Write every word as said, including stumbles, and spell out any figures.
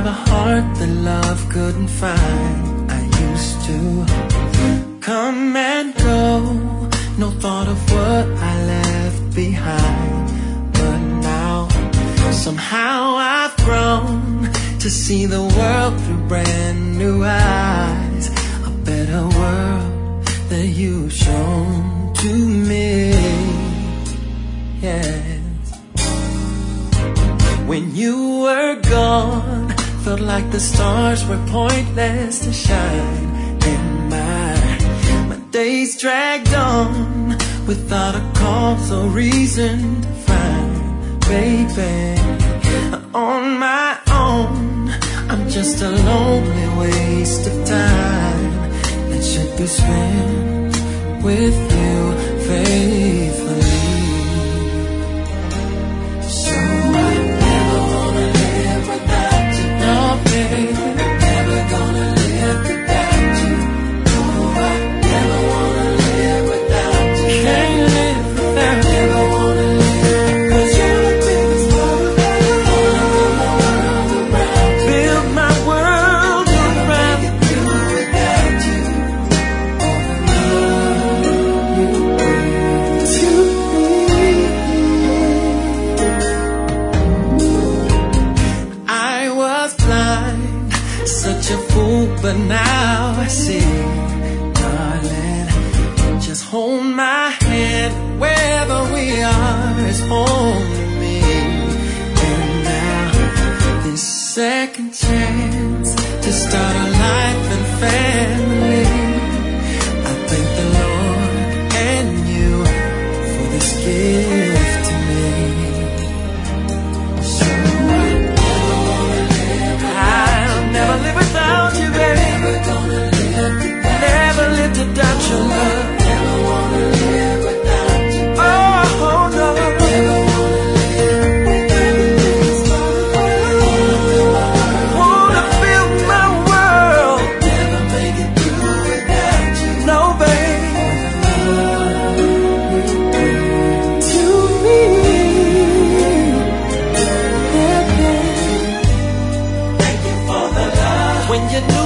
have a heart that love couldn't find. I used to come and go, no thought of what I left behind. But now, somehow I've grown to see the world through brand new eyes. A better world that you've shown to me. Yeah. When you were gone, felt like the stars were pointless to shine. And my, my days dragged on without a cause or reason to find. Baby, on my own, I'm just a lonely waste of time that should be spent with you faithfully. So I'm never gonna live without you. No, baby, never gonna live without you. Oh, I never wanna live without you. Can't live without you. Never wanna live, 'cause you're the biggest part of my world. Build my world around you. Without you, all the love you bring to me. I was blind, such a fool, but now I see. Darling, just hold my hand, wherever we are is home to me. And now, this second chance to start a life and family, I thank the Lord and you for this gift to me. So I never wanna live, I'll never live without you, baby. Never gonna live without, never live without your love. Never wanna live without you. Oh no, never wanna live without you. Wanna build my world, never make it through without you. No, baby, to me. Yeah, yeah. Thank you for the love. When you knew